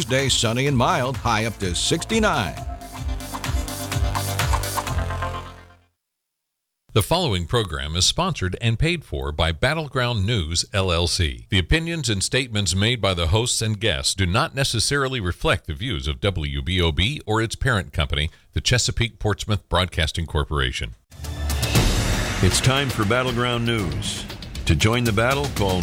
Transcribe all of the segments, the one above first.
Thursday, sunny and mild, high up to 69. The following program is sponsored and paid for by Battleground News, LLC. The opinions and statements made by the hosts and guests do not necessarily reflect the views of WBOB or its parent company, the Chesapeake Portsmouth Broadcasting Corporation. It's time for Battleground News. To join the battle, call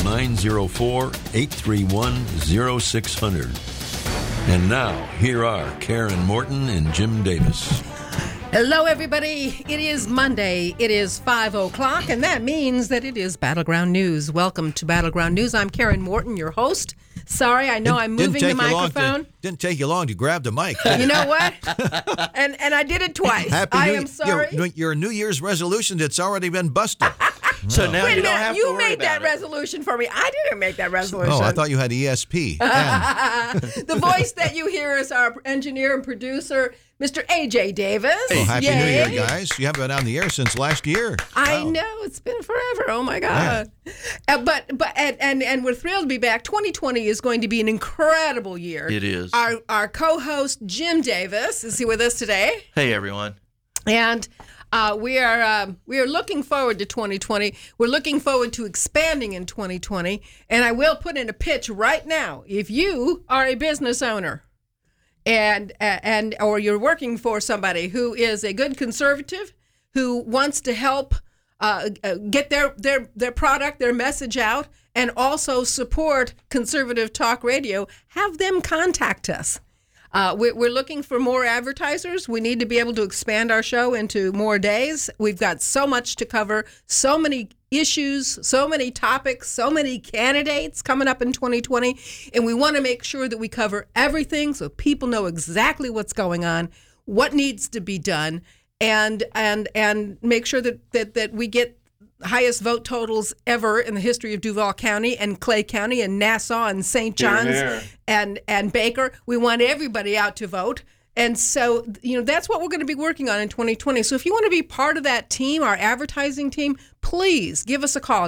904-831-0600. And now, here are Karen Morton and Jim Davis. Hello, everybody. It is Monday. It is 5 o'clock, and that means that it is Battleground News. Welcome to Battleground News. I'm Karen Morton, your host. Sorry, I know I'm moving the microphone. Didn't take you long to grab the mic. You know what? and I did it twice. I am sorry. Your New Year's resolution that's already been busted. So now you don't have to worry about it. You made that resolution for me. I didn't make that resolution. Oh, I thought you had ESP. The voice that you hear is our engineer and producer, Mr. A.J. Davis. Well, Happy New Year, guys. You haven't been on the air since last year. I know. It's been forever. Oh, my God. Yeah. But we're thrilled to be back. 2020 is going to be an incredible year. It is. Our co-host, Jim Davis, is here with us today. Hey, everyone. And we are looking forward to 2020. We're looking forward to expanding in 2020. And I will put in a pitch right now. If you are a business owner and or you're working for somebody who is a good conservative who wants to help get their product, their message out, and also support conservative talk radio, have them contact us. We're looking for more advertisers. We need to be able to expand our show into more days. We've got so much to cover, so many issues, so many topics, so many candidates coming up in 2020. And we want to make sure that we cover everything so people know exactly what's going on, what needs to be done, and make sure that we get highest vote totals ever in the history of Duval County and Clay County and Nassau and St. John's and Baker. We want everybody out to vote. And so, that's what we're going to be working on in 2020. So if you want to be part of that team, our advertising team, please give us a call,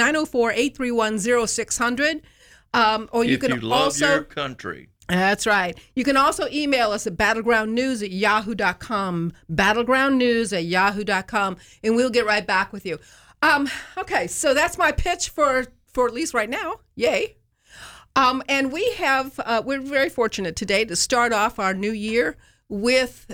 904-831-0600. Or you if can you love also your country. That's right. You can also email us at battlegroundnews@yahoo.com, battlegroundnews@yahoo.com, and we'll get right back with you. Okay, so that's my pitch for at least right now. Yay. And we're very fortunate today to start off our new year with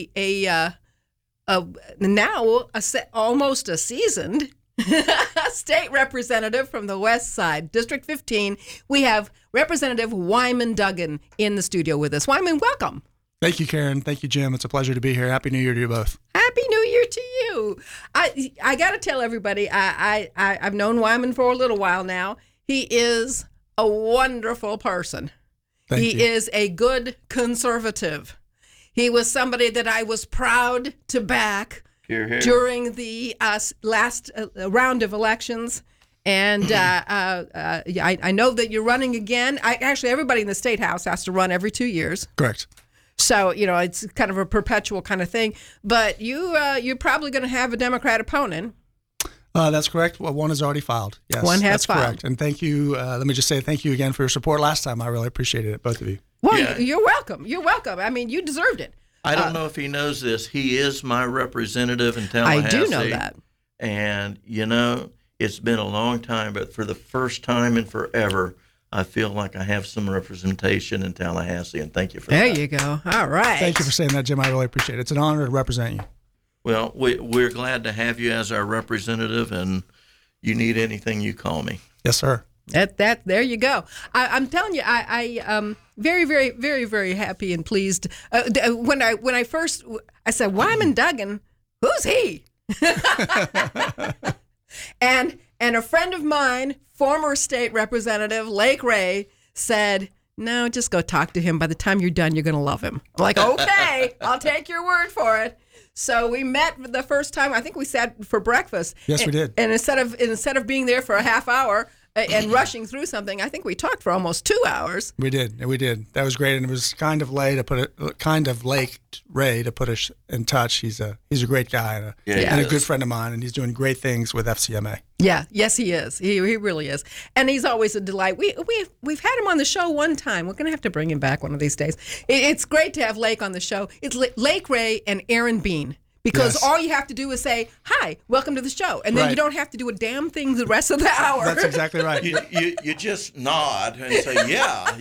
almost a seasoned state representative from the West Side, District 15. We have Representative Wyman Duggan in the studio with us. Wyman, welcome. Thank you, Karen. Thank you, Jim. It's a pleasure to be here. Happy New Year to you both. Happy New Year to you. I got to tell everybody, I've known Wyman for a little while now. He is a wonderful person. He is a good conservative. He was somebody that I was proud to back during the last round of elections. And I know that you're running again. Actually, everybody in the State House has to run every 2 years. Correct. So, it's kind of a perpetual kind of thing. But you're probably going to have a Democrat opponent. That's correct. Well, one is already filed. Yes, one has that's filed. Correct. And thank you. Let me just say thank you again for your support last time. I really appreciated it, both of you. Well, You're welcome. You're welcome. I mean, you deserved it. I don't know if he knows this. He is my representative in Tallahassee. I do know that. And, it's been a long time, but for the first time in forever, I feel like I have some representation in Tallahassee, and thank you for that. There you go. All right. Thank you for saying that, Jim. I really appreciate it. It's an honor to represent you. Well, we're glad to have you as our representative, and you need anything, you call me. Yes, sir. That there you go. I'm telling you, I very, very, very, very happy and pleased. When I first said Wyman Duggan, who's he? and a friend of mine, former state representative Lake Ray, said, "No, just go talk to him. By the time you're done, you're going to love him." I'm like, okay, I'll take your word for it. So we met the first time. I think we sat for breakfast. Yes, we did. And instead of being there for a half hour, and rushing through something. I think we talked for almost 2 hours. We did. That was great, and it was kind of Ray to put us in touch. He's a great guy and a good friend of mine, and he's doing great things with FCMA. Yeah, yes, he is. He really is, and he's always a delight. We've had him on the show one time. We're going to have to bring him back one of these days. It's great to have Lake on the show. It's Lake Ray and Aaron Bean. Because all you have to do is say, hi, welcome to the show. And then you don't have to do a damn thing the rest of the hour. That's exactly right. You just nod and say, yeah.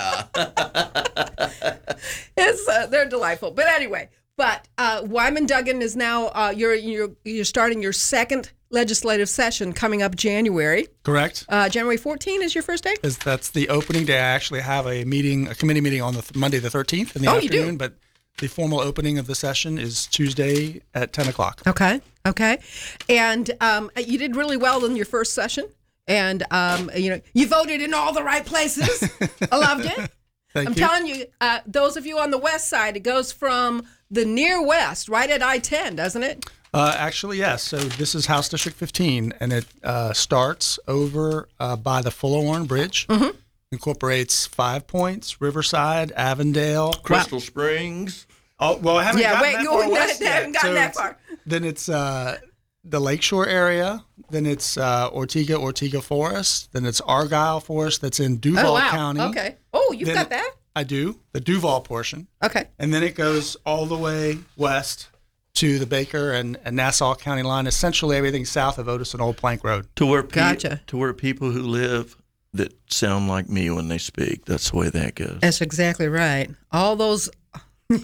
They're delightful. But anyway, Wyman Duggan is now, you're starting your second legislative session coming up January. Correct. January 14 is your first day? That's the opening day. I actually have a committee meeting on Monday the 13th in the afternoon. You do? But the formal opening of the session is Tuesday at 10 o'clock. Okay. And you did really well in your first session. And, you voted in all the right places. I loved it. Thank you. Telling you, those of you on the west side, it goes from the near west, right at I-10, doesn't it? Actually, yes. So this is House District 15, and it starts over by the Fuller-Warren Bridge. Mm-hmm. Incorporates 5 Points, Riverside, Avondale, Crystal Springs. Oh, well, I haven't gotten that far. Then it's the Lakeshore area. Then it's Ortega Forest. Then it's Argyle Forest that's in Duval County. Okay. Oh, you've got that? I do. The Duval portion. Okay. And then it goes all the way west to the Baker and Nassau County line, essentially everything south of Otis and Old Plank Road. To where people who live that sound like me when they speak. That's the way that goes. That's exactly right. All those Jim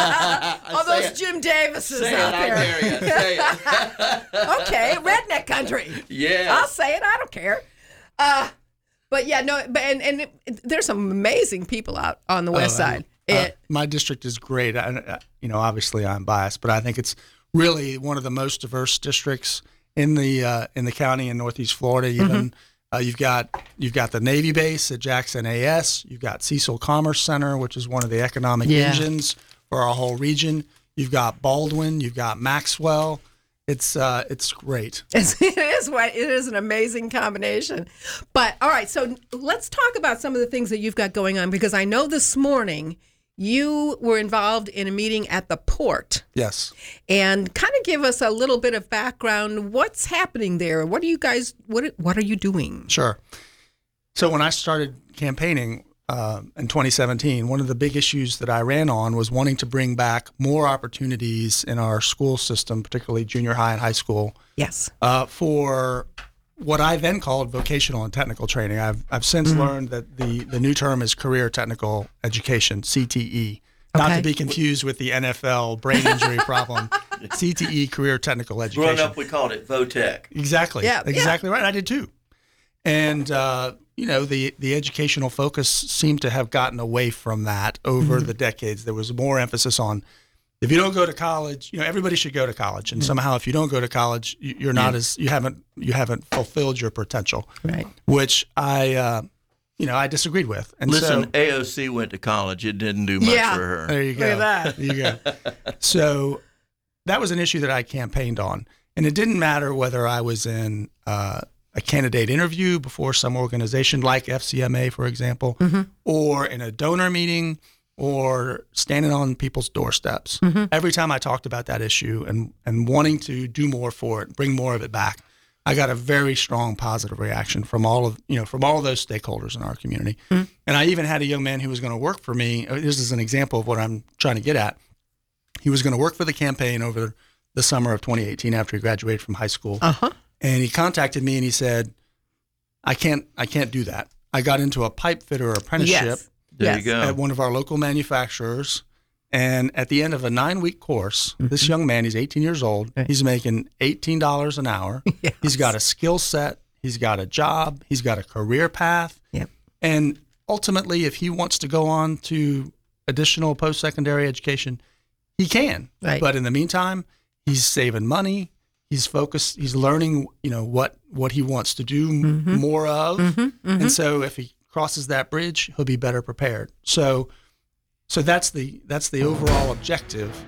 Davises out there. Say it. Okay, redneck country. Yeah. I'll say it. I don't care. But yeah, no. But and there's some amazing people out on the west side. My district is great. Obviously I'm biased, but I think it's really one of the most diverse districts in the county in Northeast Florida. Even you've got the Navy base at Jackson AS. You've got Cecil Commerce Center, which is one of the economic engines for our whole region. You've got Baldwin. You've got Maxwell. It's great. It is an amazing combination. But all right, so let's talk about some of the things that you've got going on, because I know this morning you were involved in a meeting at the port. Yes. And kind of give us a little bit of background. What's happening there? What are you guys? What are you doing? Sure. So when I started campaigning in 2017, one of the big issues that I ran on was wanting to bring back more opportunities in our school system, particularly junior high and high school. Yes. For what I then called vocational and technical training. I've since learned that the new term is career technical education, CTE. Not to be confused with the NFL brain injury problem. CTE, career technical education. Growing up, we called it VOTEC. Exactly. Yeah. Exactly right. I did too. And the educational focus seemed to have gotten away from that over the decades. There was more emphasis on, if you don't go to college, everybody should go to college, and somehow if you don't go to college, you're not you haven't fulfilled your potential. Right. Which I disagreed with. And listen, AOC went to college. It didn't do much for her. There you go. Look at that. There you go. So that was an issue that I campaigned on, and it didn't matter whether I was in a candidate interview before some organization like FCMA, for example, or in a donor meeting, or standing on people's doorsteps. Every time I talked about that issue and wanting to do more for it, bring more of it back, I got a very strong positive reaction from all of those stakeholders in our community. And I even had a young man who was going to work for me. This is an example of what I'm trying to get at. He was going to work for the campaign over the summer of 2018 after he graduated from high school. And he contacted me and he said, I can't do that. I got into a pipe fitter apprenticeship. There you go. At one of our local manufacturers. And at the end of a 9-week course, this young man, he's 18 years old. He's making $18 an hour. Yes. He's got a skill set. He's got a job. He's got a career path. Yep. And ultimately, if he wants to go on to additional post-secondary education, he can. Right. But in the meantime, he's saving money. He's focused. He's learning, what he wants to do more of. And so if he crosses that bridge, he'll be better prepared. So that's the overall objective.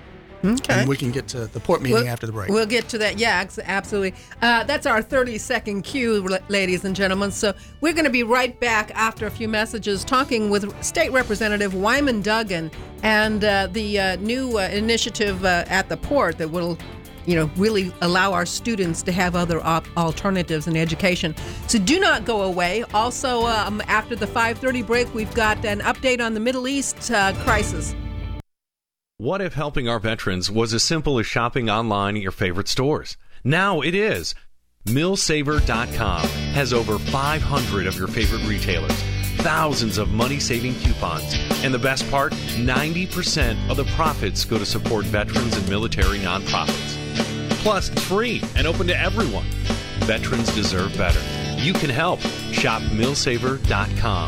Okay. And we can get to the port meeting after the break. We'll get to that. Yeah, absolutely. That's our 30-second cue, ladies and gentlemen. So we're going to be right back after a few messages talking with State Representative Wyman Duggan and the new initiative at the port that will really allow our students to have other alternatives in education. So do not go away. Also, after the 5:30 break, we've got an update on the Middle East crisis. What if helping our veterans was as simple as shopping online at your favorite stores? Now it is. Millsaver.com has over 500 of your favorite retailers, thousands of money-saving coupons, and the best part, 90% of the profits go to support veterans and military nonprofits. Plus, it's free and open to everyone. Veterans deserve better. You can help. Shop Millsaver.com.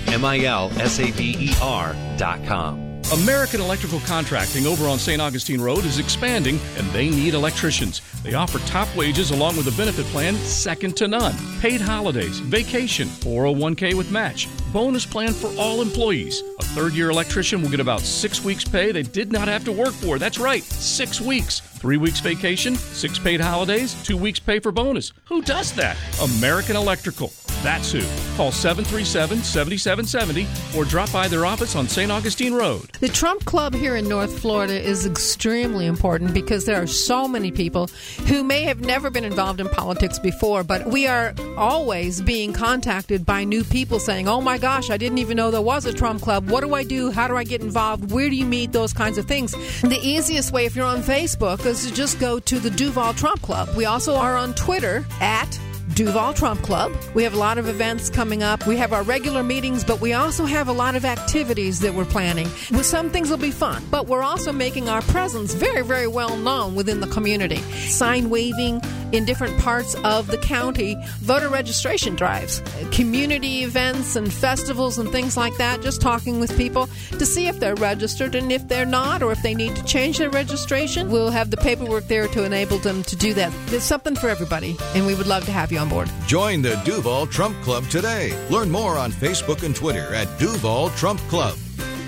MILSAVER.com. American Electrical Contracting over on St. Augustine Road is expanding, and they need electricians. They offer top wages along with a benefit plan second to none. Paid holidays, vacation, 401k with match, bonus plan for all employees. A third-year electrician will get about 6 weeks' pay they did not have to work for. That's right, 6 weeks. 3 weeks vacation, 6 paid holidays, 2 weeks pay for bonus. Who does that? American Electrical. That's who. Call 737-7770 or drop by their office on St. Augustine Road. The Trump Club here in North Florida is extremely important because there are so many people who may have never been involved in politics before, but we are always being contacted by new people saying, oh my gosh, I didn't even know there was a Trump Club. What do I do? How do I get involved? Where do you meet? Those kinds of things. The easiest way, if you're on Facebook, is to just go to the Duval Trump Club. We also are on Twitter at Duval Trump Club. We have a lot of events coming up. We have our regular meetings, but we also have a lot of activities that we're planning. Well, some things will be fun, but we're also making our presence very, very well known within the community. Sign waving in different parts of the county, voter registration drives, community events and festivals and things like that, just talking with people to see if they're registered, and if they're not, or if they need to change their registration, we'll have the paperwork there to enable them to do that. There's something for everybody, and we would love to have you on board. Join the Duval Trump Club today. Learn more on Facebook and Twitter at Duval Trump Club.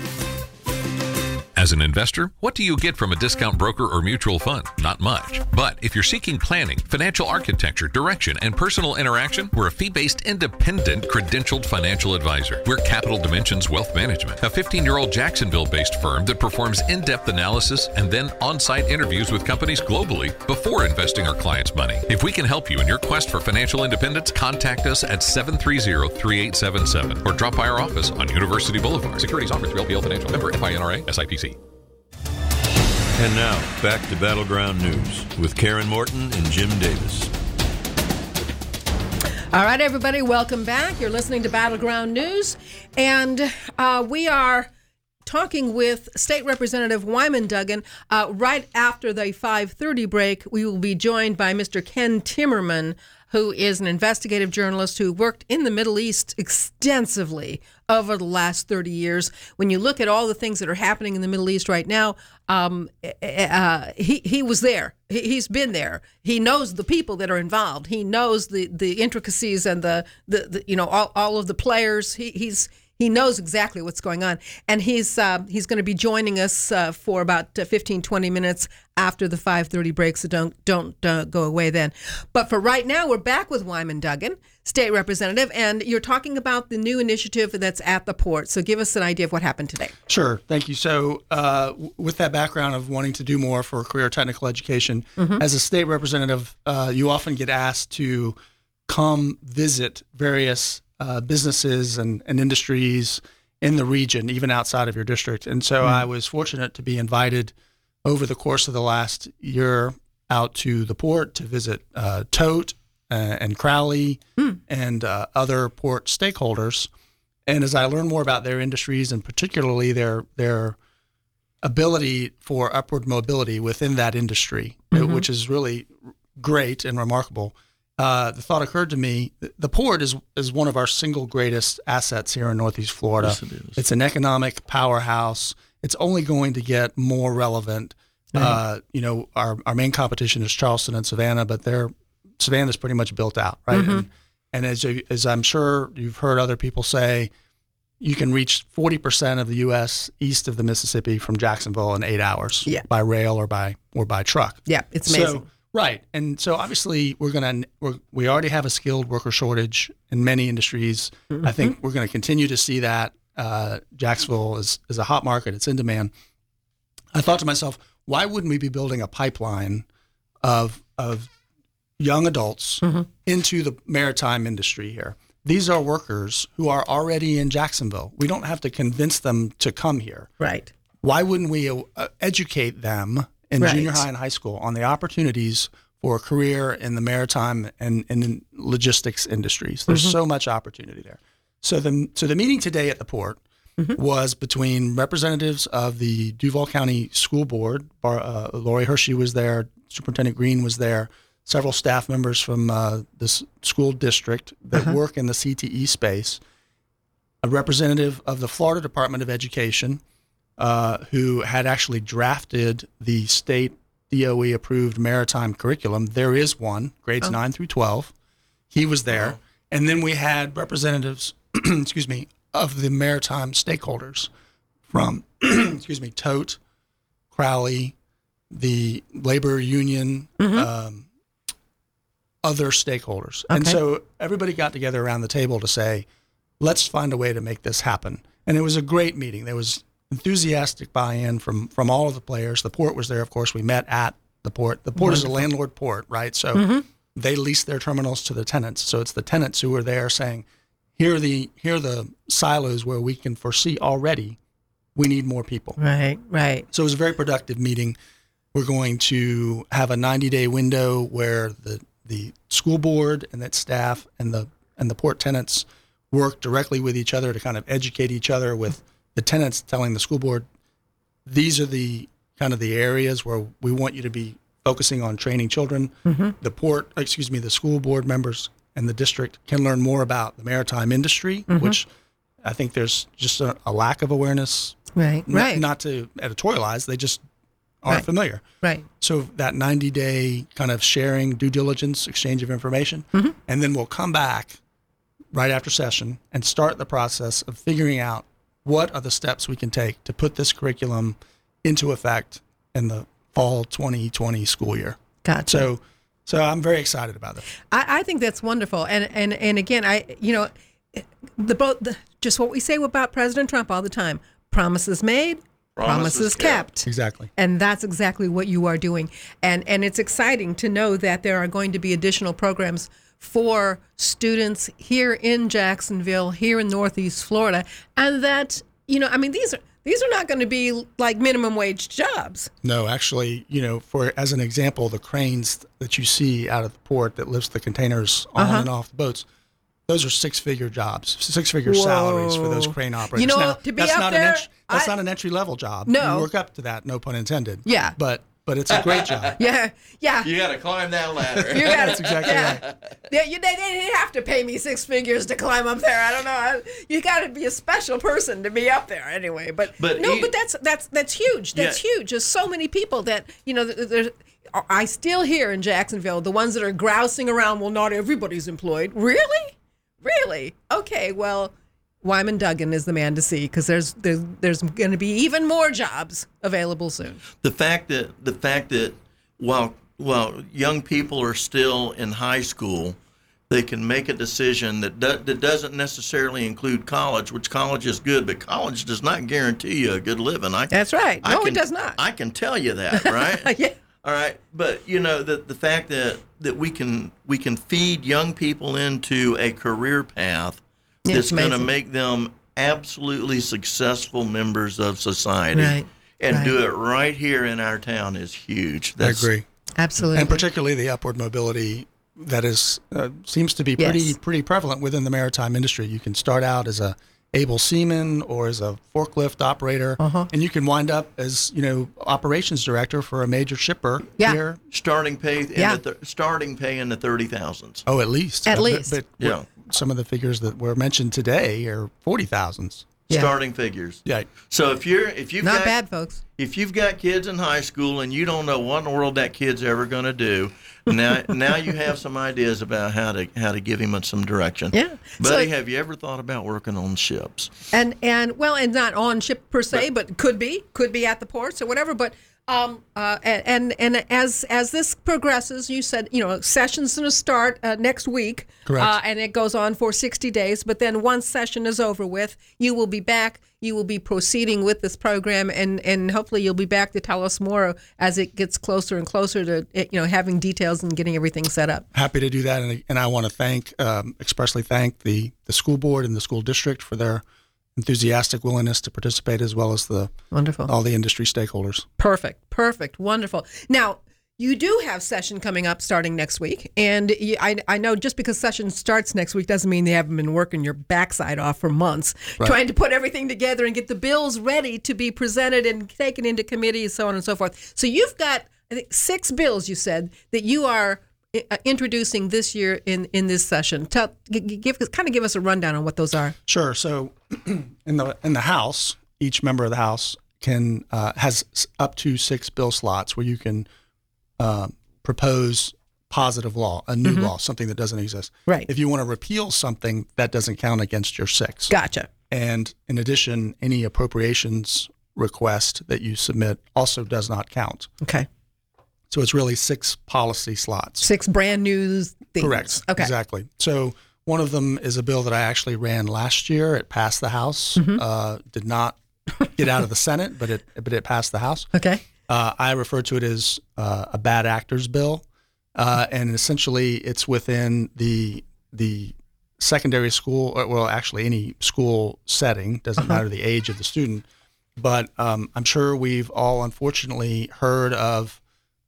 As an investor, what do you get from a discount broker or mutual fund? Not much. But if you're seeking planning, financial architecture, direction, and personal interaction, we're a fee-based, independent, credentialed financial advisor. We're Capital Dimensions Wealth Management, a 15-year-old Jacksonville-based firm that performs in-depth analysis and then on-site interviews with companies globally before investing our clients' money. If we can help you in your quest for financial independence, contact us at 730-3877 or drop by our office on University Boulevard. Securities offered through LPL Financial, member FINRA, SIPC. And now, back to Battleground News with Karen Morton and Jim Davis. All right, everybody, welcome back. You're listening to Battleground News, and we are talking with State Representative Wyman Duggan. Right after the 5:30 break, we will be joined by Mr. Ken Timmerman, who is an investigative journalist who worked in the Middle East extensively over the last 30 years. When you look at all the things that are happening in the Middle East right now, he was there. He's been there. He knows the people that are involved. He knows the intricacies and the all of the players. He knows exactly what's going on, and he's going to be joining us for about 15, 20 minutes after the 5:30 break, so don't go away then. But for right now, we're back with Wyman Duggan, State Representative, and you're talking about the new initiative that's at the port. So give us an idea of what happened today. Sure. Thank you. So with that background of wanting to do more for career technical education, as a state representative, you often get asked to come visit various businesses and industries in the region, even outside of your district. And so I was fortunate to be invited over the course of the last year out to the port to visit Tote and Crowley and other port stakeholders. And as I learned more about their industries and particularly their ability for upward mobility within that industry, which is really great and remarkable, the thought occurred to me, the port is one of our single greatest assets here in Northeast Florida. Yes, it is. It's an economic powerhouse. It's only going to get more relevant. Right. Our main competition is Charleston and Savannah, but Savannah's pretty much built out, right? And as I'm sure you've heard other people say, you can reach 40% of the U.S. east of the Mississippi from Jacksonville in 8 hours by rail or by truck. Yeah, it's amazing. So, right, and so obviously we already have a skilled worker shortage in many industries. I think we're going to continue to see that. Jacksonville is a hot market; it's in demand. I thought to myself, why wouldn't we be building a pipeline of young adults into the maritime industry here? These are workers who are already in Jacksonville. We don't have to convince them to come here. Right. Why wouldn't we educate them in junior high and high school on the opportunities for a career in the maritime and in logistics industries? There's so much opportunity there. So the meeting today at the port was between representatives of the Duval County School Board. Lori Hershey was there. Superintendent Green was there. Several staff members from the school district that work in the CTE space, a representative of the Florida Department of Education, who had actually drafted the state DOE-approved maritime curriculum. There is one, grades 9 through 12. He was there. Wow. And then we had representatives, of the maritime stakeholders from, Tote, Crowley, the labor union, other stakeholders. Okay. And so everybody got together around the table to say, let's find a way to make this happen. And it was a great meeting. There was enthusiastic buy-in from all of the players. The port was there, of course. We met at the port. The port is a landlord port, right? So they lease their terminals to the tenants. So it's the tenants who are there saying, here are the silos where we can foresee already we need more people. Right. So it was a very productive meeting. We're going to have a 90-day window where the school board and its staff and the port tenants work directly with each other to kind of educate each other, with the tenants telling the school board, these are the kind of the areas where we want you to be focusing on training children. The school board members and the district can learn more about the maritime industry, which I think there's just a lack of awareness. Right. Not to editorialize, they just aren't familiar. Right. So that 90-day kind of sharing, due diligence, exchange of information, and then we'll come back right after session and start the process of figuring out what are the steps we can take to put this curriculum into effect in the fall 2020 school year. Gotcha. So I'm very excited about that. I think that's wonderful. And again, just what we say about President Trump all the time, promises made, promises kept. Exactly. And that's exactly what you are doing. And it's exciting to know that there are going to be additional programs for students here in Jacksonville, here in Northeast Florida, and that, these are not going to be like minimum wage jobs. No, actually, as an example, the cranes that you see out of the port that lifts the containers on and off the boats, those are six-figure jobs, six-figure salaries for those crane operators. Now, to be up there, that's not an entry-level job. No. You work up to that, no pun intended. Yeah. But it's a great job. Yeah. You got to climb that ladder. That's exactly right. Yeah, they didn't have to pay me six figures to climb up there. I don't know. You got to be a special person to be up there anyway. But that's huge. That's huge. There's so many people that I still hear in Jacksonville, the ones that are grousing around. Well, not everybody's employed. Really? Okay. Well, Wyman Duggan is the man to see, because there's going to be even more jobs available soon. The fact that while young people are still in high school, they can make a decision that doesn't necessarily include college, which college is good, but college does not guarantee you a good living. That's right. It does not. I can tell you that, right? Yeah. All right, but the fact that we can feed young people into a career path that's going to make them absolutely successful members of society, do it right here in our town is huge. I agree. Absolutely. And particularly the upward mobility that is seems to be pretty prevalent within the maritime industry. You can start out as a able seaman or as a forklift operator, and you can wind up as operations director for a major shipper here. Starting pay in the 30,000s. Oh, at least. But some of the figures that were mentioned today are 40,000s. starting figures. Yeah. So if you've Not got, bad, folks. If you've got kids in high school and you don't know what in the world that kid's ever going to do, now you have some ideas about how to give him some direction. Yeah. Buddy, have you ever thought about working on ships? And not on ship per se, but could be at the ports or whatever. But and as this progresses, you said session's going to start next week. Correct. And it goes on for 60 days. But then once session is over with, you will be back. You will be proceeding with this program, and hopefully you'll be back to tell us more as it gets closer and closer to having details and getting everything set up. Happy to do that, and I want to expressly thank the school board and the school district for their enthusiastic willingness to participate, as well as all the industry stakeholders. Perfect, wonderful. Now, you do have session coming up starting next week, and I know just because session starts next week doesn't mean they haven't been working your backside off for months, trying to put everything together and get the bills ready to be presented and taken into committees, so on and so forth. So you've got, I think, 6 bills, you said, that you are introducing this year in this session. Give us a rundown on what those are. Sure. So in the House, each member of the House has up to 6 bill slots where you can propose positive law, a new law, something that doesn't exist. Right. If you want to repeal something, that doesn't count against your 6. Gotcha. And in addition, any appropriations request that you submit also does not count. Okay. So it's really 6 policy slots. 6 brand new things. Correct. Okay. Exactly. So one of them is a bill that I actually ran last year. It passed the House. Did not get out of the Senate, but it passed the House. Okay. I refer to it as a bad actors bill, and essentially it's within the secondary school, actually any school setting, doesn't matter the age of the student, but I'm sure we've all unfortunately heard of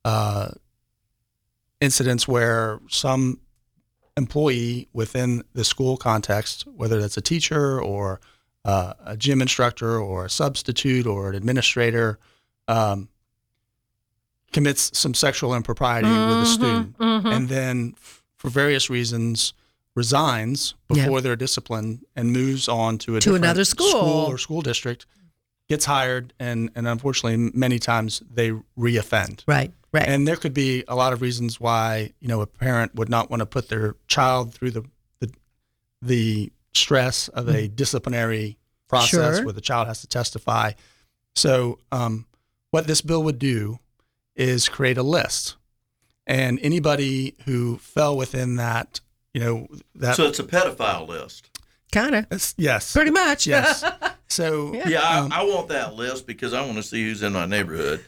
incidents where some employee within the school context, whether that's a teacher or a gym instructor or a substitute or an administrator, commits some sexual impropriety with a student, and then for various reasons resigns before they're disciplined and moves on to another school or school district, gets hired, and unfortunately many times they reoffend. Right. And there could be a lot of reasons why a parent would not want to put their child through the stress of a disciplinary process where the child has to testify. So what this bill would do is create a list, and anybody who fell within that, that. So it's a pedophile list. Kind of. Yes. Pretty much. Yes. So I want that list because I want to see who's in my neighborhood.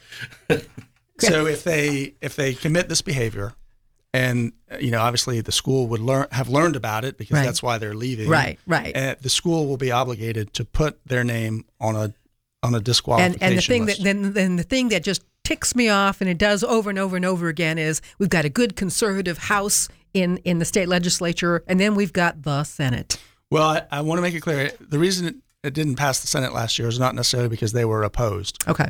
So if they commit this behavior, and obviously the school would have learned about it because that's why they're leaving. Right. And the school will be obligated to put their name on a disqualification list. And the thing that just ticks me off, and it does over and over and over again, is we've got a good conservative House in the state legislature, and then we've got the Senate. Well, I want to make it clear, the reason it didn't pass the Senate last year is not necessarily because they were opposed. Okay.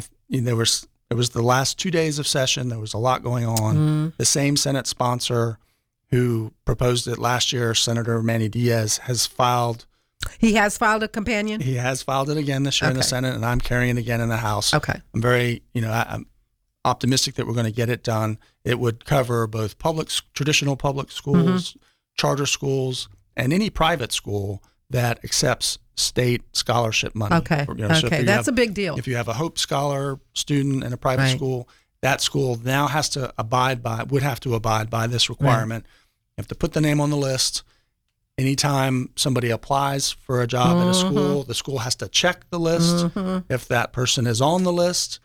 It was the last 2 days of session. There was a lot going on. The same Senate sponsor who proposed it last year, Senator Manny Diaz, has filed. He has filed a companion? He has filed it again this year in the Senate, and I'm carrying it again in the House. Okay. I'm very, I'm optimistic that we're going to get it done. It would cover both traditional public schools, charter schools, and any private school that accepts state scholarship money. Okay. So that's a big deal. If you have a Hope Scholar student in a private school, that school now would have to abide by this requirement. You have to put the name on the list. Anytime somebody applies for a job at a school, the school has to check the list. If that person is on the list,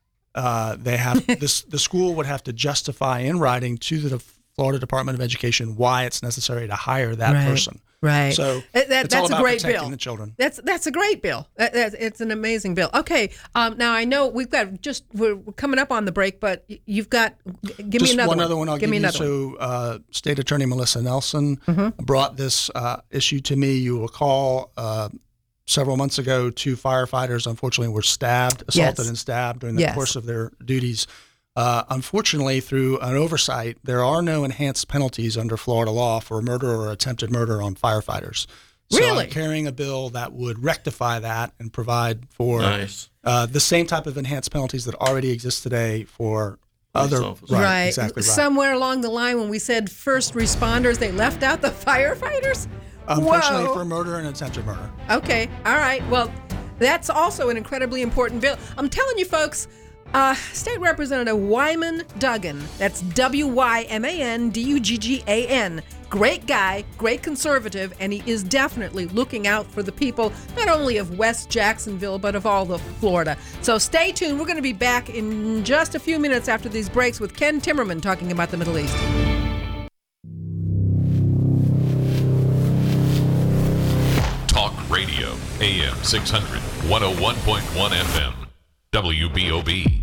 the school would have to justify in writing to the Florida Department of Education why it's necessary to hire that person. Right. So that's all a about great protecting bill. the children. That's a great bill. It's an amazing bill. Okay. Now I know we're coming up on the break, but you've got give me another one. One other one I'll give you. So State Attorney Melissa Nelson brought this issue to me. You will recall several months ago, 2 firefighters unfortunately were assaulted and stabbed during the course of their duties. Unfortunately, through an oversight, there are no enhanced penalties under Florida law for murder or attempted murder on firefighters. So Really? I'm carrying a bill that would rectify that and provide for the same type of enhanced penalties that already exist today for other Right. Exactly right. Somewhere along the line when we said first responders, they left out the firefighters? Unfortunately Whoa. for murder and attempted murder. Okay. All right. Well, that's also an incredibly important bill. I'm telling you, folks, State Representative Wyman Duggan, that's WYMAN-DUGGAN, great guy, great conservative, and he is definitely looking out for the people, not only of West Jacksonville, but of all of Florida. So stay tuned. We're going to be back in just a few minutes after these breaks with Ken Timmerman talking about the Middle East. Talk Radio, AM 600, 101.1 FM, WBOB.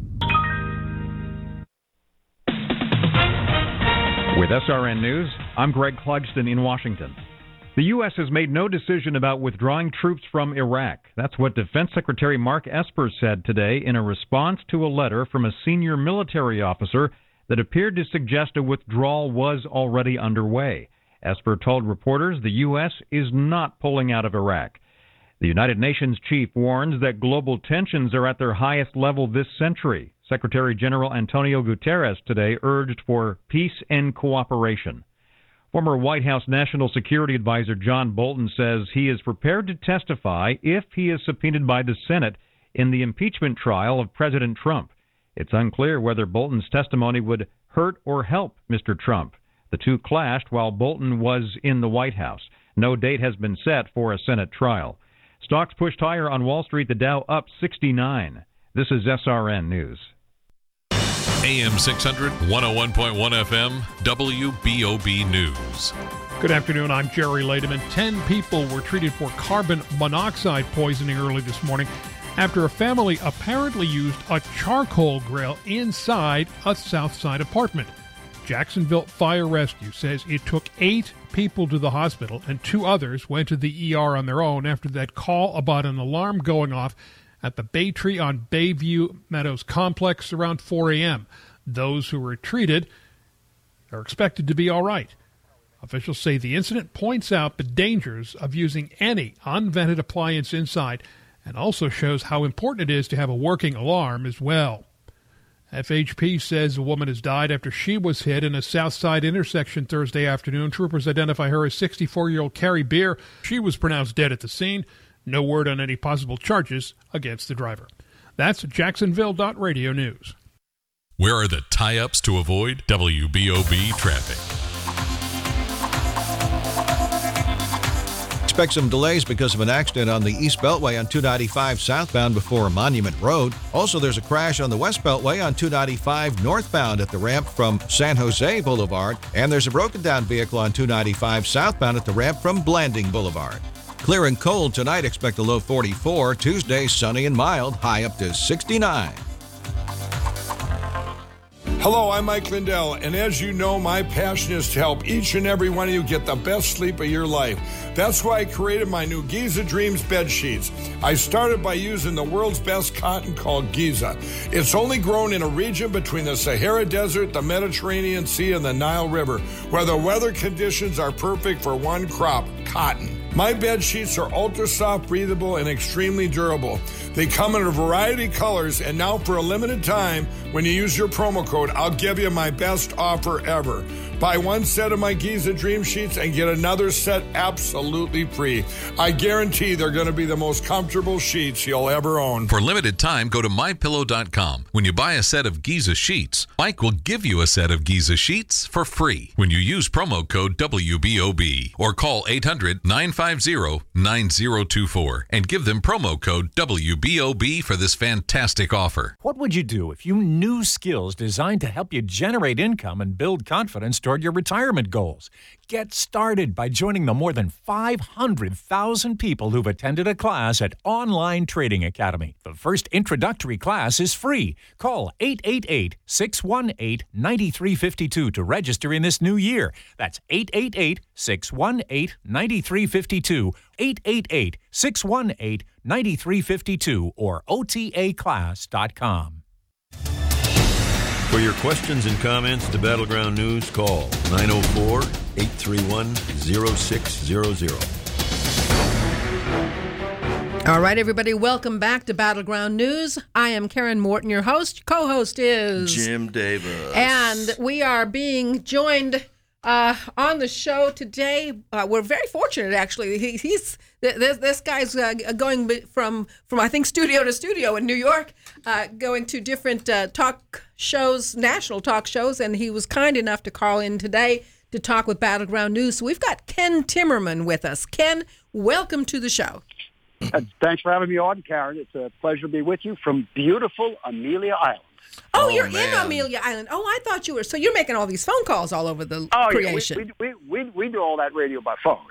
With SRN News, I'm Greg Clugston in Washington. The U.S. has made no decision about withdrawing troops from Iraq. That's what Defense Secretary Mark Esper said today in a response to a letter from a senior military officer that appeared to suggest a withdrawal was already underway. Esper told reporters the U.S. is not pulling out of Iraq. The United Nations chief warns that global tensions are at their highest level this century. Secretary General Antonio Guterres today urged for peace and cooperation. Former White House National Security Advisor John Bolton says he is prepared to testify if he is subpoenaed by the Senate in the impeachment trial of President Trump. It's unclear whether Bolton's testimony would hurt or help Mr. Trump. The two clashed while Bolton was in the White House. No date has been set for a Senate trial. Stocks pushed higher on Wall Street, the Dow up 69. This is SRN News. AM 600, 101.1 FM, WBOB News. Good afternoon, I'm Jerry Lademan. 10 people were treated for carbon monoxide poisoning early this morning after a family apparently used a charcoal grill inside a Southside apartment. Jacksonville Fire Rescue says it took 8 people to the hospital and 2 others went to the ER on their own after that call about an alarm going off at the Bay Tree on Bayview Meadows complex around 4 a.m. Those who were treated are expected to be all right. Officials say the incident points out the dangers of using any unvented appliance inside and also shows how important it is to have a working alarm as well. FHP says a woman has died after she was hit in a Southside intersection Thursday afternoon. Troopers identify her as 64-year-old Carrie Beer. She was pronounced dead at the scene. No word on any possible charges against the driver. That's Jacksonville.radio news. Where are the tie-ups to avoid WBOB traffic? Expect some delays because of an accident on the East Beltway on 295 southbound before Monument Road. Also, there's a crash on the West Beltway on 295 northbound at the ramp from San Jose Boulevard. And there's a broken down vehicle on 295 southbound at the ramp from Blanding Boulevard. Clear and cold tonight. Expect a low 44. Tuesday, sunny and mild, high up to 69. Hello, I'm Mike Lindell, and as you know, my passion is to help each and every one of you get the best sleep of your life. That's why I created my new Giza Dreams bed sheets. I started by using the world's best cotton called Giza. It's only grown in a region between the Sahara Desert, the Mediterranean Sea, and the Nile River, where the weather conditions are perfect for one crop, cotton. My bed sheets are ultra soft, breathable, and extremely durable. They come in a variety of colors, and now for a limited time, when you use your promo code, I'll give you my best offer ever. Buy one set of my Giza Dream Sheets and get another set absolutely free. I guarantee they're going to be the most comfortable sheets you'll ever own. For limited time, go to MyPillow.com. When you buy a set of Giza Sheets, Mike will give you a set of Giza Sheets for free when you use promo code WBOB or call 800-950-9024 and give them promo code WBOB for this fantastic offer. What would you do if you knew skills designed to help you generate income and build confidence toward your retirement goals? Get started by joining the more than 500,000 people who've attended a class at Online Trading Academy. The first introductory class is free. Call 888-618-9352 to register in this new year. That's 888-618-9352, 888-618-9352, or otaclass.com. For your questions and comments to Battleground News, call 904-831-0600. All right, everybody, welcome back to Battleground News. I am Karen Morton, your host. Co-host is Jim Davis. And we are being joined on the show today. We're very fortunate, actually. This guy's going from I think studio to studio in New York, going to different talk shows, national talk shows, and he was kind enough to call in today to talk with Battleground News. So we've got Ken Timmerman with us. Ken, welcome to the show. Thanks for having me on, Karen. It's a pleasure to be with you from beautiful Amelia Island. Oh, you're in Amelia Island. Oh, I thought you were. So you're making all these phone calls all over the creation. Yeah, we do all that radio by phone.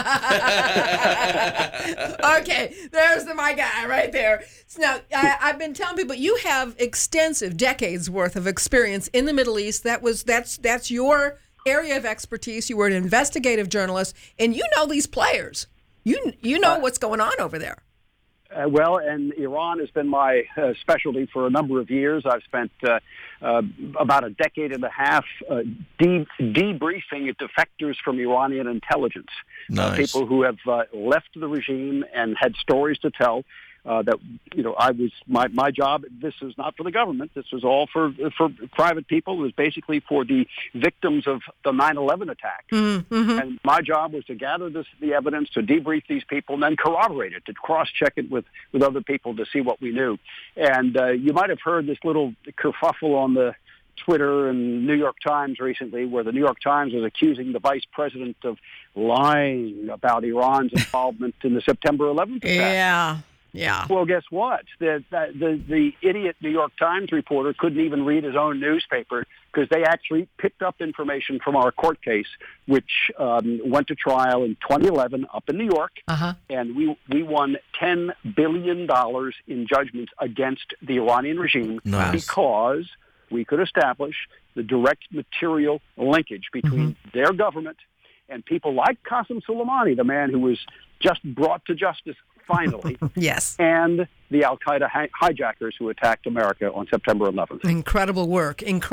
Okay, there's my guy right there. So now, I've been telling people you have extensive decades worth of experience in the Middle East. That's your area of expertise. You were an investigative journalist, and you know these players. You know what's going on over there. Well, and Iran has been my specialty for a number of years. I've spent about a decade and a half debriefing defectors from Iranian intelligence. Nice. People who have left the regime and had stories to tell. That I was my job. This is not for the government. This was all for private people. It was basically for the victims of the 9/11 attack. Mm-hmm. And my job was to gather the evidence, to debrief these people, and then corroborate it, to cross-check it with other people to see what we knew. And you might have heard this little kerfuffle on the Twitter and New York Times recently, where the New York Times was accusing the vice president of lying about Iran's involvement in the September 11th attack. Yeah. Well, guess what? The idiot New York Times reporter couldn't even read his own newspaper because they actually picked up information from our court case, which went to trial in 2011 up in New York, and we won $10 billion in judgments against the Iranian regime because we could establish the direct material linkage between their government and people like Qasem Soleimani, the man who was just brought to justice finally, yes, and the Al-Qaeda hijackers who attacked America on September 11th. Incredible work. And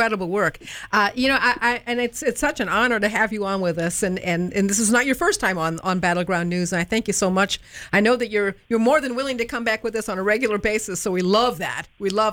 it's such an honor to have you on with us. And this is not your first time on Battleground News. And I thank you so much. I know that you're more than willing to come back with us on a regular basis. So we love that.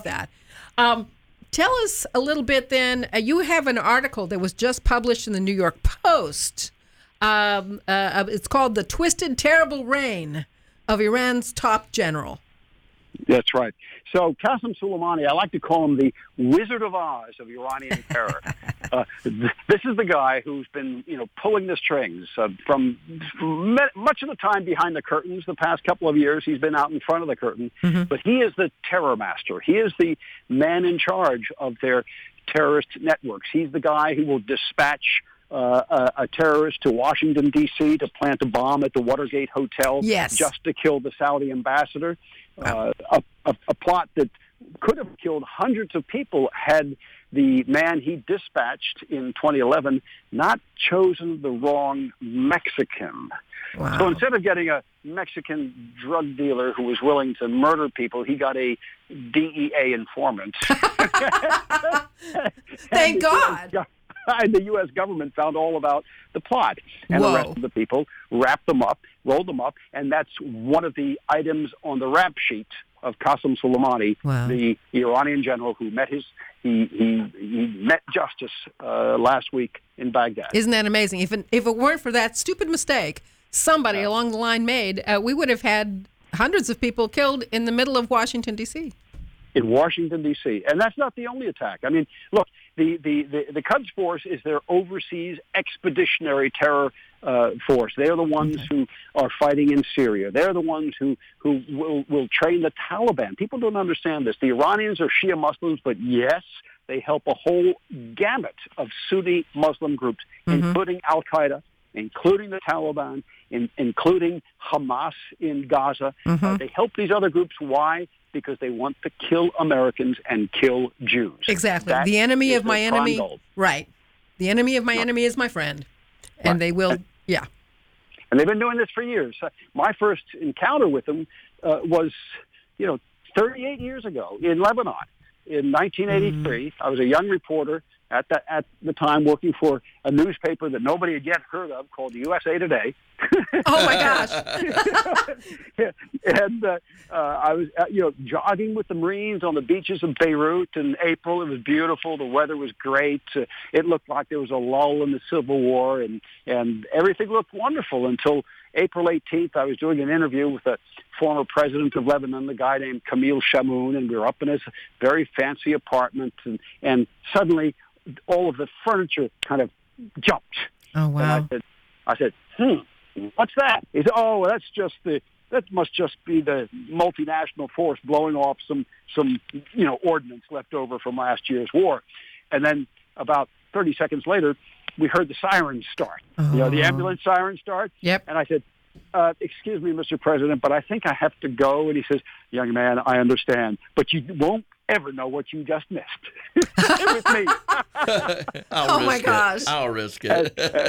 Tell us a little bit then. You have an article that was just published in the New York Post. It's called "The Twisted, Terrible Reign of Iran's Top General." That's right. So Qasem Soleimani, I like to call him the Wizard of Oz of Iranian terror. This is the guy who's been, pulling the strings from much of the time behind the curtains. The past couple of years, he's been out in front of the curtain. But he is the terror master. He is the man in charge of their terrorist networks. He's the guy who will dispatch a terrorist to Washington, D.C. to plant a bomb at the Watergate Hotel just to kill the Saudi ambassador. A plot that could have killed hundreds of people had the man he dispatched in 2011 not chosen the wrong Mexican. Wow. So instead of getting a Mexican drug dealer who was willing to murder people, he got a DEA informant. Thank God. And the U.S. government found all about the plot and arrested the people, wrapped them up, rolled them up, and that's one of the items on the rap sheet of Qasem Soleimani, the Iranian general who met he met justice last week in Baghdad. Isn't that amazing? If it weren't for that stupid mistake somebody along the line made, we would have had hundreds of people killed in the middle of Washington, D.C. In Washington, D.C. And that's not the only attack. I mean, look, the Quds Force is their overseas expeditionary terror force. They're the ones who are fighting in Syria. They're the ones who will train the Taliban. People don't understand this. The Iranians are Shia Muslims, but yes, they help a whole gamut of Sunni Muslim groups, including Al-Qaeda, including the Taliban, including Hamas in Gaza. They help these other groups. Why? Because they want to kill Americans and kill Jews. Exactly. The enemy of my enemy. Right. The enemy of my enemy is my friend. And they will, And they've been doing this for years. My first encounter with them was, 38 years ago in Lebanon. In 1983, I was a young reporter at the time working for a newspaper that nobody had yet heard of called the USA Today. Oh my gosh! And I was jogging with the Marines on the beaches of Beirut in April. It was beautiful. The weather was great. It looked like there was a lull in the Civil War, and everything looked wonderful until April 18th. I was doing an interview with a former president of Lebanon, a guy named Camille Chamoun, and we were up in his very fancy apartment, and suddenly all of the furniture kind of jumped. Oh, wow. And I said, what's that? He said, oh, that must just be the multinational force blowing off some ordnance left over from last year's war. And then about 30 seconds later, we heard the sirens start. Oh. The ambulance sirens start. Yep. And I said, excuse me, Mr. President, but I think I have to go. And he says, young man, I understand, but you won't ever know what you just missed. It was me. My gosh. I'll risk it.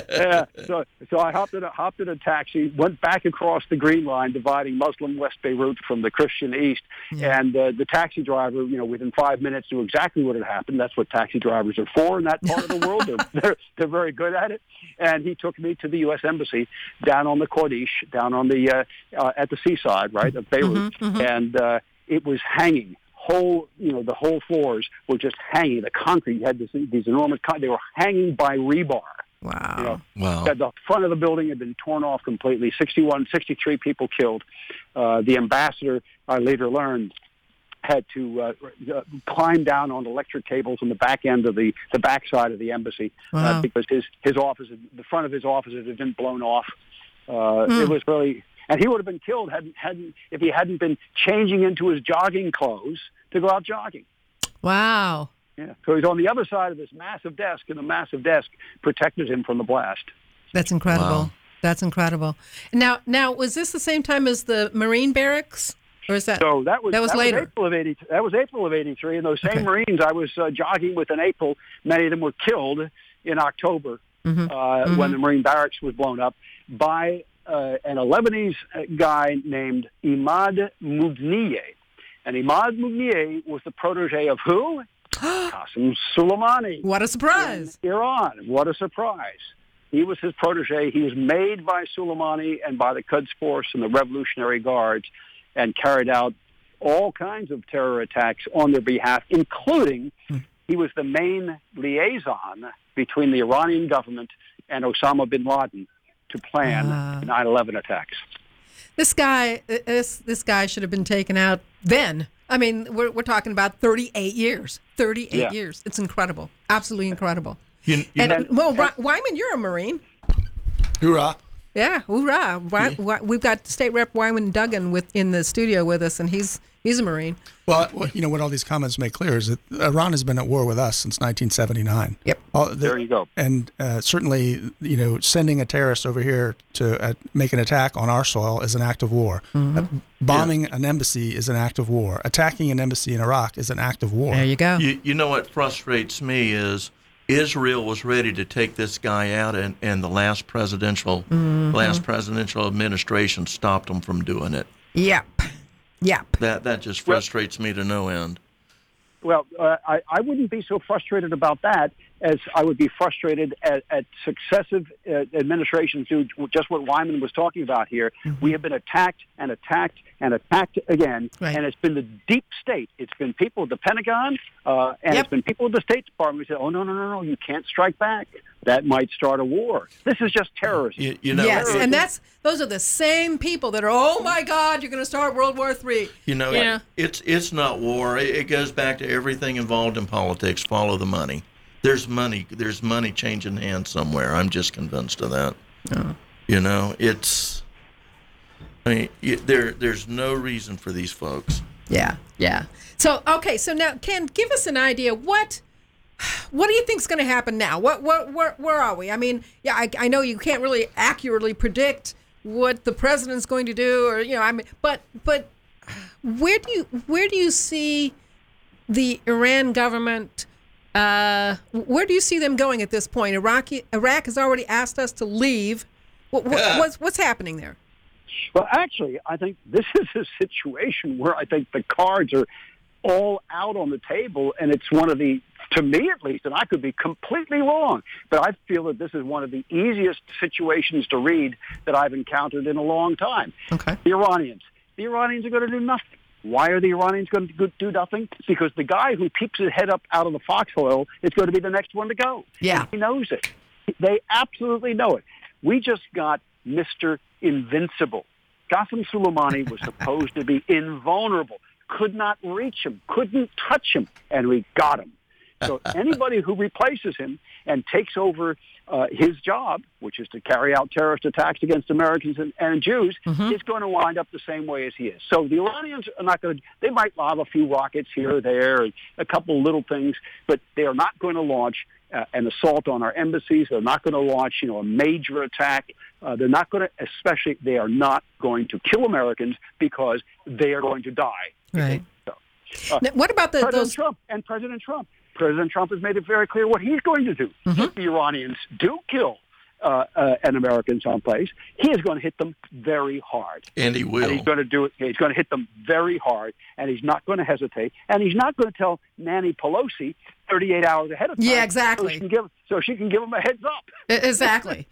So I hopped in a taxi, went back across the Green Line, dividing Muslim West Beirut from the Christian East. Yeah. And the taxi driver, within 5 minutes knew exactly what had happened. That's what taxi drivers are for in that part of the world. They're very good at it. And he took me to the U.S. Embassy down on the Corniche, down on the at the seaside, right, of Beirut. And it was hanging. The whole floors were just hanging. The concrete had these enormous. They were hanging by rebar. Wow. Wow. The front of the building had been torn off completely. 63 people killed. The ambassador, I later learned, had to climb down on electric cables on the back end of the backside of the embassy. Wow. Because his office, the front of his offices had been blown off. It was really. And he would have been killed if he hadn't been changing into his jogging clothes to go out jogging. Wow. Yeah. So he's on the other side of this massive desk, and the massive desk protected him from the blast. That's incredible. Wow. That's incredible. Now, was this the same time as the Marine barracks, or is that? So that was later. April of '83. That was April of '83, and those same Marines I was jogging with in April. Many of them were killed in October when the Marine barracks was blown up by and a Lebanese guy named Imad Mougnier. And Imad Mougnier was the protege of who? Qasem Soleimani. What a surprise. In Iran. What a surprise. He was his protege. He was made by Soleimani and by the Quds Force and the Revolutionary Guards and carried out all kinds of terror attacks on their behalf, including he was the main liaison between the Iranian government and Osama bin Laden to plan 9/11 attacks. This guy should have been taken out then. I mean, we're talking about 38 years. 38 years. It's incredible. Absolutely incredible. Wyman, you're a Marine. Hoorah. Yeah, hoorah. We've got State Rep Wyman Duggan in the studio with us, and he's a Marine. Well, what all these comments make clear is that Iran has been at war with us since 1979. Yep. There you go. And certainly, sending a terrorist over here to make an attack on our soil is an act of war. Bombing an embassy is an act of war. Attacking an embassy in Iraq is an act of war. There you go. You know what frustrates me is Israel was ready to take this guy out, and the last presidential administration stopped them from doing it. Yep. That just frustrates me to no end. Well, I wouldn't be so frustrated about that as I would be frustrated at successive administrations do just what Wyman was talking about here. We have been attacked and attacked and attacked again, and it's been the deep state. It's been people at the Pentagon, and it's been people at the State Department who say, oh, no, you can't strike back. That might start a war. This is just terrorism. Yes, and those are the same people that are, oh, my God, you're going to start World War III. It's not war. It goes back to everything involved in politics. Follow the money. There's money changing hands somewhere. I'm just convinced of that. There's no reason for these folks. Yeah. So now, Ken, give us an idea. What do you think is going to happen now? Where are we? I mean, I know you can't really accurately predict what the president's going to do, but where do you see the Iran government? Where do you see them going at this point? Iraq has already asked us to leave. What's happening there? Well, actually, I think this is a situation where I think the cards are all out on the table, and it's one of the to me at least, and I could be completely wrong, but I feel that this is one of the easiest situations to read that I've encountered in a long time. Okay. The Iranians are going to do nothing. Why are the Iranians going to do nothing? Because the guy who peeps his head up out of the foxhole is going to be the next one to go. Yeah. And he knows it. They absolutely know it. We just got Mr. Invincible. Qasem Soleimani was supposed to be invulnerable, could not reach him, couldn't touch him, and we got him. So anybody who replaces him and takes over his job, which is to carry out terrorist attacks against Americans and Jews, is going to wind up the same way as he is. So the Iranians are not going to, they might lob a few rockets here or there and a couple of little things, but they are not going to launch an assault on our embassies. They're not going to launch, a major attack. They're not going to, especially, they are not going to kill Americans because they are going to die. Right. So, now, what about President Trump? President Trump has made it very clear what he's going to do. If the Iranians do kill an American someplace, he is going to hit them very hard. And he will. And he's going to do it. He's going to hit them very hard, and he's not going to hesitate. And he's not going to tell Nancy Pelosi 38 hours ahead of time. Yeah, exactly. So she can give him a heads up. Exactly.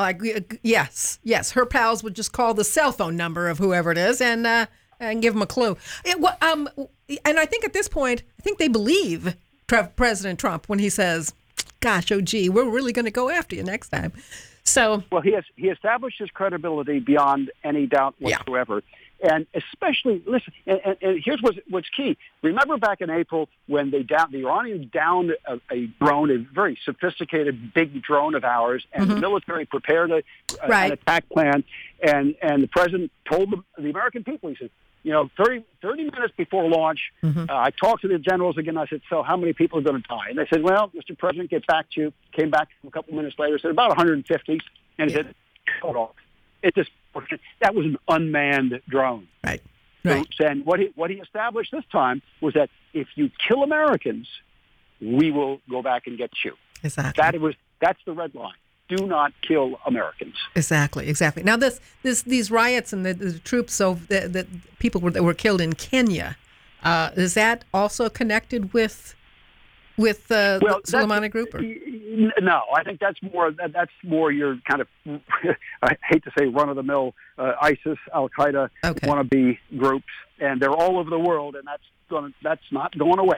Yes. Her pals would just call the cell phone number of whoever it is and give them a clue. And I think at this point, I think they believe President Trump when he says, "Gosh, oh gee, we're really going to go after you next time." So, well, he established his credibility beyond any doubt whatsoever, and especially listen. And here's what's key. Remember back in April when the Iranians downed a drone, a very sophisticated big drone of ours, and the military prepared an attack plan, and the president told the American people, he said, 30 minutes before launch, I talked to the generals again. I said, so how many people are going to die? And they said, well, Mr. President, get back to you. Came back a couple minutes later, said about 150. And he said, hold on. That was an unmanned drone. Right. So, and what he established this time was that if you kill Americans, we will go back and get you. Exactly. That's the red line. Do not kill Americans. Exactly. Now, these riots and the troops, so the people that were killed in Kenya, is that also connected with the Soleimani group? Or? No, I think that's more your kind of I hate to say run of the mill ISIS, Al Qaeda wannabe groups, and they're all over the world, and that's not going away.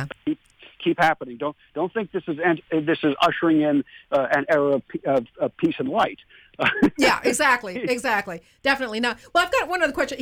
Keep happening. Don't think this is ushering in an era of peace and light. Yeah, exactly. Definitely not. Well, I've got one other question.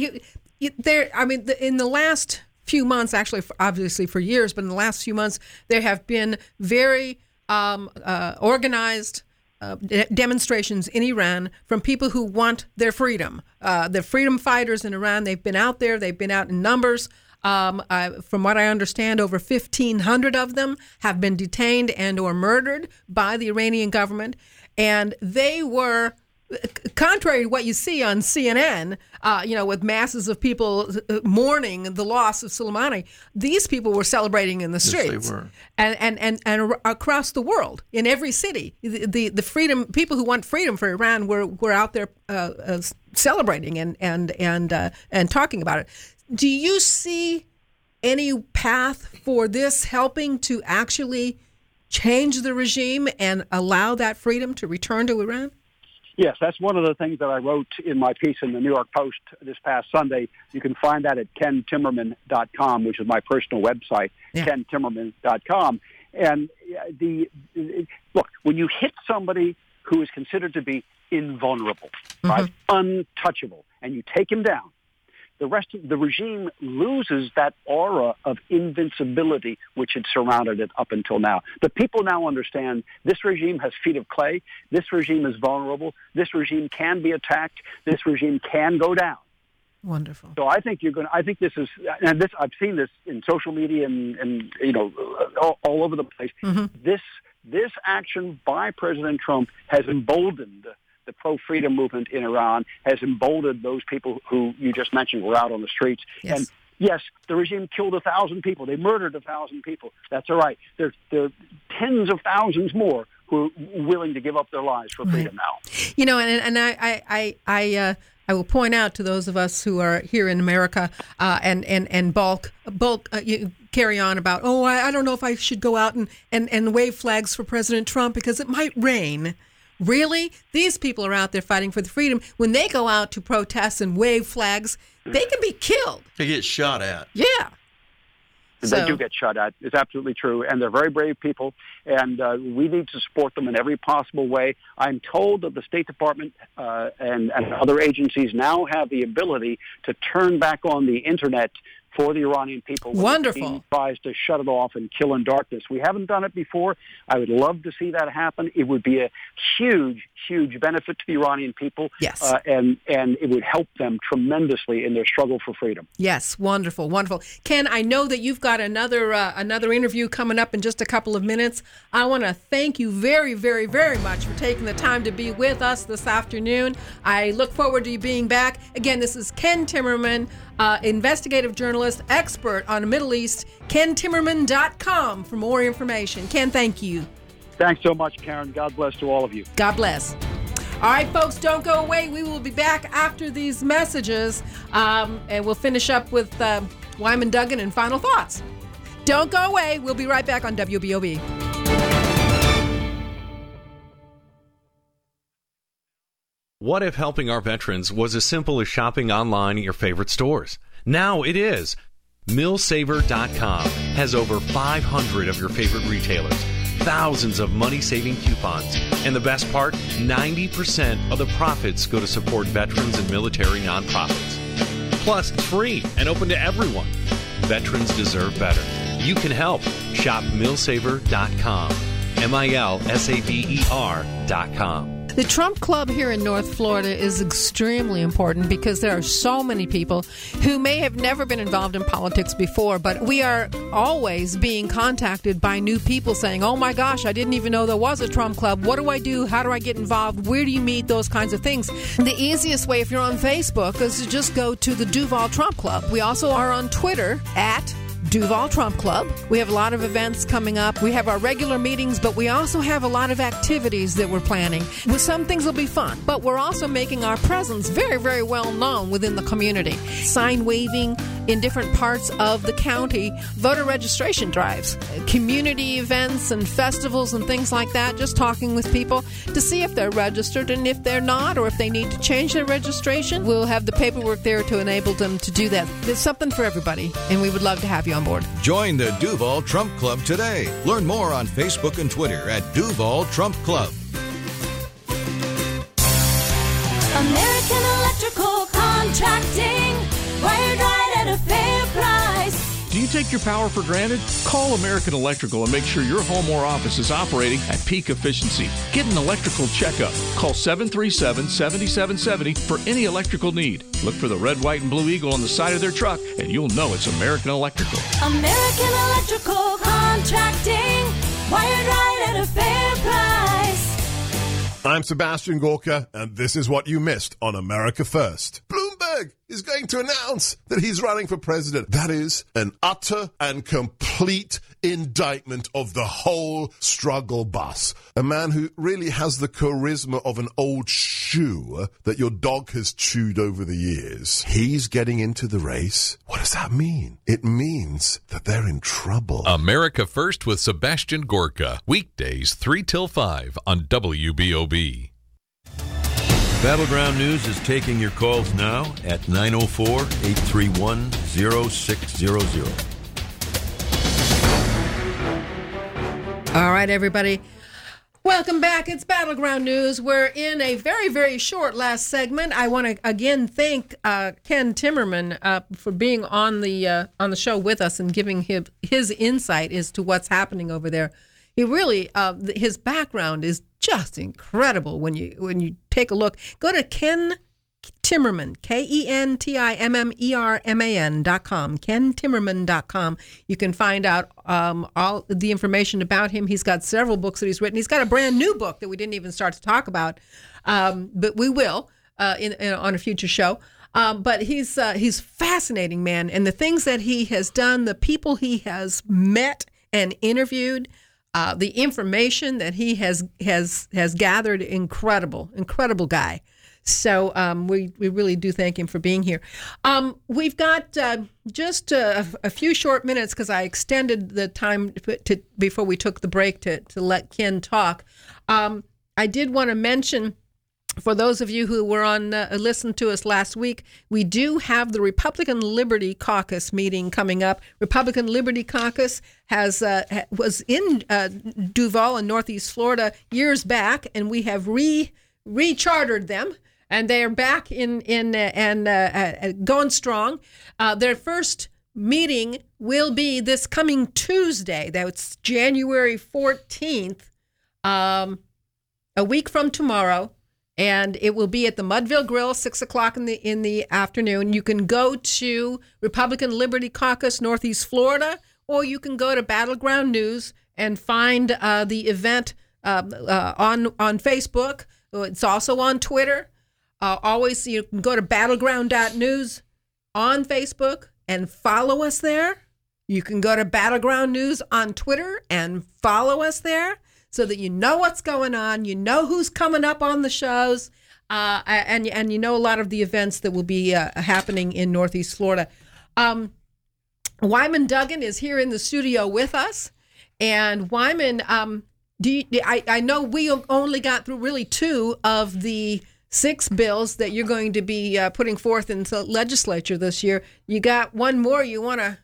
In the last few months, actually, obviously for years, but in the last few months, there have been very organized demonstrations in Iran from people who want their freedom. The freedom fighters in Iran, they've been out there. They've been out in numbers. From what I understand, over 1,500 of them have been detained and or murdered by the Iranian government. And they were, contrary to what you see on CNN, with masses of people mourning the loss of Soleimani, these people were celebrating in the streets. Yes, they were. And across the world, in every city. The freedom, people who want freedom for Iran were out there celebrating and talking about it. Do you see any path for this helping to actually change the regime and allow that freedom to return to Iran? Yes, that's one of the things that I wrote in my piece in the New York Post this past Sunday. You can find that at kentimmerman.com, which is my personal website, kentimmerman.com. And look, when you hit somebody who is considered to be invulnerable, right, untouchable, and you take him down, the rest of the regime loses that aura of invincibility which had surrounded it up until now. The people now understand this regime has feet of clay. This regime is vulnerable. This regime can be attacked. This regime can go down. Wonderful. So I think this is, and this, I've seen this in social media and all over the place. This action by President Trump has emboldened the pro-freedom movement in Iran, has emboldened those people who you just mentioned were out on the streets. Yes. And yes, the regime killed 1,000 people. They murdered 1,000 people. That's all right. There are tens of thousands more who are willing to give up their lives for freedom now. And I will point out to those of us who are here in America and bulk carry on about, I don't know if I should go out and wave flags for President Trump because it might rain. Really? These people are out there fighting for the freedom. When they go out to protest and wave flags, they can be killed. They get shot at. Yeah. They do get shot at. It's absolutely true. And they're very brave people, and we need to support them in every possible way. I'm told that the State Department and other agencies now have the ability to turn back on the Internet for the Iranian people. Wonderful. He tries to shut it off and kill in darkness. We haven't done it before. I would love to see that happen. It would be a huge, huge benefit to the Iranian people. Yes. And it would help them tremendously in their struggle for freedom. Yes, wonderful, wonderful. Ken, I know that you've got another interview coming up in just a couple of minutes. I want to thank you very, very, very much for taking the time to be with us this afternoon. I look forward to you being back. Again, this is Ken Timmerman, investigative journalist, expert on the Middle East, KenTimmerman.com for more information. Ken, thank you. Thanks so much, Karen. God bless to all of you. God bless. All right, folks, don't go away. We will be back after these messages, and we'll finish up with Wyman Duggan and final thoughts. Don't go away. We'll be right back on WBOB. What if helping our veterans was as simple as shopping online at your favorite stores? Now it is. MillSaver.com has over 500 of your favorite retailers, thousands of money-saving coupons, and the best part, 90% of the profits go to support veterans and military nonprofits. Plus, it's free and open to everyone. Veterans deserve better. You can help. Shop MillSaver.com. MILSAVER.com. The Trump Club here in North Florida is extremely important because there are so many people who may have never been involved in politics before, but we are always being contacted by new people saying, oh my gosh, I didn't even know there was a Trump Club. What do I do? How do I get involved? Where do you meet? Those kinds of things. And the easiest way, if you're on Facebook, is to just go to the Duval Trump Club. We also are on Twitter at Duval Trump Club. We have a lot of events coming up. We have our regular meetings, but we also have a lot of activities that we're planning. Well, some things will be fun, but we're also making our presence very, very well known within the community. Sign waving in different parts of the county, voter registration drives, community events and festivals and things like that, just talking with people to see if they're registered, and if they're not, or if they need to change their registration, we'll have the paperwork there to enable them to do that. There's something for everybody, and we would love to have you on board. Join the Duval Trump Club today. Learn more on Facebook and Twitter at Duval Trump Club. American Electrical Contracting, wired right at a fair price. Do you take your power for granted? Call American Electrical and make sure your home or office is operating at peak efficiency. Get an electrical checkup. Call 737-7770 for any electrical need. Look for the red, white, and blue eagle on the side of their truck, and you'll know it's American Electrical. American Electrical Contracting, wired right at a fair price. I'm Sebastian Gorka, and this is what you missed on America First. Bloomberg is going to announce that he's running for president. That is an utter and complete indictment of the whole struggle bus. A man who really has the charisma of an old shoe that your dog has chewed over the years. He's getting into the race. What does that mean? It means that they're in trouble. America First with Sebastian Gorka. Weekdays 3 till 5 on WBOB. Battleground News is taking your calls now at 904-831-0600. All right, everybody. Welcome back. It's Battleground News. We're in a very, very short last segment. I want to again thank Ken Timmerman for being on the show with us and giving his insight as to what's happening over there. He really, his background is just incredible when you take a look. Go to Ken Timmerman, KenTimmerman.com, KenTimmerman.com. You can find out all the information about him. He's got several books that he's written. He's got a brand new book that we didn't even start to talk about, but we will on a future show. But he's fascinating, man, and the things that he has done, the people he has met and interviewed. The information that he has gathered, incredible guy. So we really do thank him for being here. We've got just a few short minutes because I extended the time before we took the break to let Ken talk. I did want to mention, for those of you who were on listened to us last week, we do have the Republican Liberty Caucus meeting coming up. Republican Liberty Caucus was in Duval in Northeast Florida years back, and we have rechartered them. And they are back and going strong. Their first meeting will be this coming Tuesday. That's January 14th, a week from tomorrow. And it will be at the Mudville Grill, 6 o'clock in the afternoon. You can go to Republican Liberty Caucus, Northeast Florida, or you can go to Battleground News and find the event on Facebook. It's also on Twitter. Always, you can go to battleground.news on Facebook and follow us there. You can go to Battleground News on Twitter and follow us there so that you know what's going on, you know who's coming up on the shows, and you know a lot of the events that will be happening in Northeast Florida. Wyman Duggan is here in the studio with us. And Wyman, I know we only got through really 2 of the 6 bills that you're going to be putting forth in the legislature this year. You got one more you want to...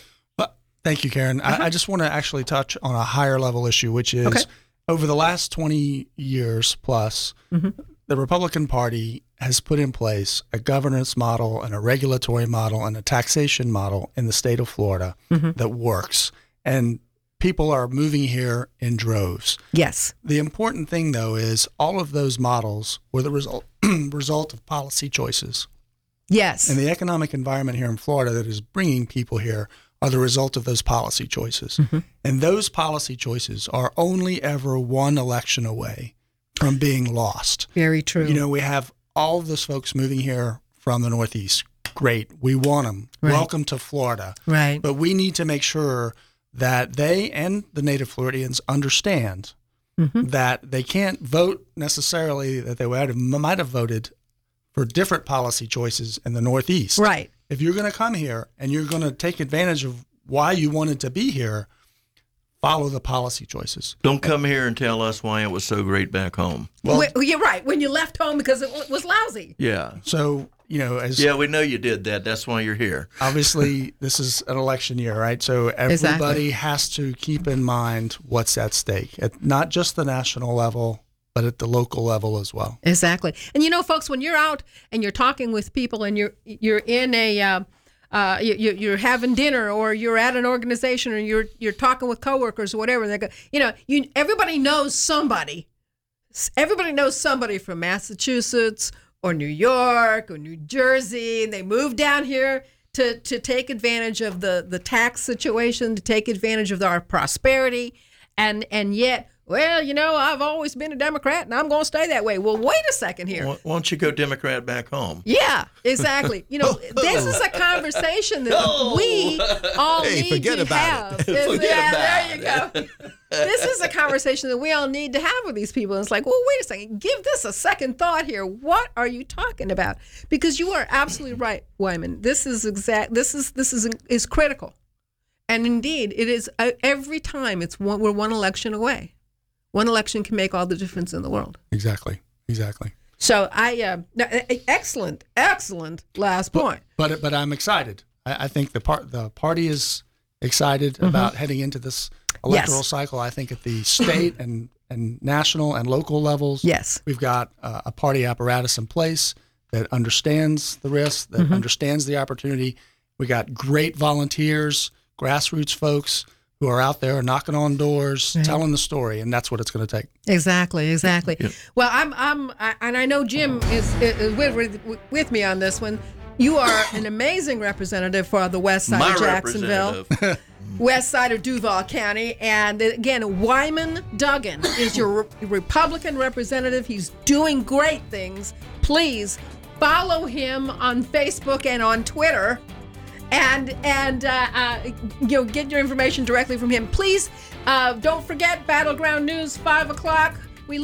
Thank you, Karen. I just want to actually touch on a higher level issue, which is over the last 20 years plus, the Republican Party has put in place a governance model and a regulatory model and a taxation model in the state of Florida that works. And people are moving here in droves. Yes. The important thing, though, is all of those models were the result of policy choices. Yes. And the economic environment here in Florida that is bringing people here are the result of those policy choices. And those policy choices are only ever one election away from being lost. Very true. You know, we have all of those folks moving here from the Northeast. Great. We want them. Right. Welcome to Florida. Right. But we need to make sure that they and the native Floridians understand that they can't vote necessarily that they might have voted for different policy choices in the Northeast. Right. If you're going to come here and you're going to take advantage of why you wanted to be here, follow the policy choices. Don't come here and tell us why it was so great back home. Well, you're right. When you left home because it was lousy. Yeah. So, you know, we know you did that. That's why you're here. Obviously, this is an election year, right? So everybody has to keep in mind what's at stake, at not just the national level, but at the local level as well. Exactly. And you know, folks, when you're out and you're talking with people and you're in a you're having dinner or you're at an organization or you're talking with coworkers or whatever, they go, everybody knows somebody. Everybody knows somebody from Massachusetts or New York or New Jersey, and they move down here to take advantage of the tax situation, to take advantage of our prosperity, and yet, well, I've always been a Democrat and I'm going to stay that way. Well, wait a second here. Why don't you go Democrat back home? Yeah, exactly. This is a conversation that we all need to have. There you go. This is a conversation that we all need to have with these people. And it's like, well, wait a second. Give this a second thought here. What are you talking about? Because you are absolutely right, Wyman. This is critical. And indeed, it is every time we're one election away. One election can make all the difference in the world. Exactly. So excellent last point. But I'm excited. I think the party is excited about heading into this electoral cycle. I think at the state and national and local levels, we've got a party apparatus in place that understands the risks, that understands the opportunity. We got great volunteers, grassroots folks who are out there knocking on doors, telling the story, and that's what it's going to take. Exactly. Yeah. Well, and I know Jim is with me on this one. You are an amazing representative for the west side of Jacksonville, west side of Duval County, and again, Wyman Duggan is your Republican representative. He's doing great things. Please follow him on Facebook and on Twitter. And get your information directly from him. Please don't forget Battleground News, 5 o'clock